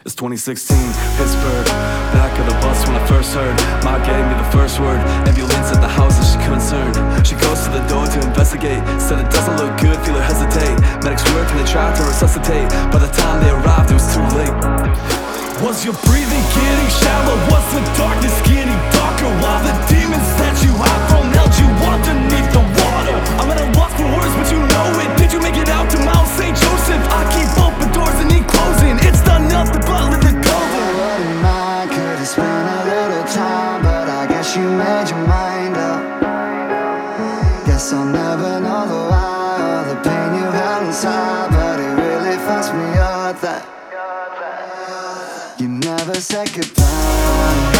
It's 2016, Pittsburgh. Back of the bus when I first heard Ma gave me the first word. Ambulance at the house and she concerned. She goes to the door to investigate. Said it doesn't look good, feel her hesitate. Medics work and they try to resuscitate. By the time they arrived it was too late. Was your breathing getting shallow? Was the darkness getting darker? While the demons that you hide from held you underneath the water? I'm at a loss for words but you know it. Did you make it out to Mount St. Joseph? I keep open doors and need closing. It's not nothing but let the go. Wouldn't mind, could've spent a little time, but I guess you made your mind up. Guess I'll never know the why or the pain you held inside, but it really fucks me up that you never said goodbye.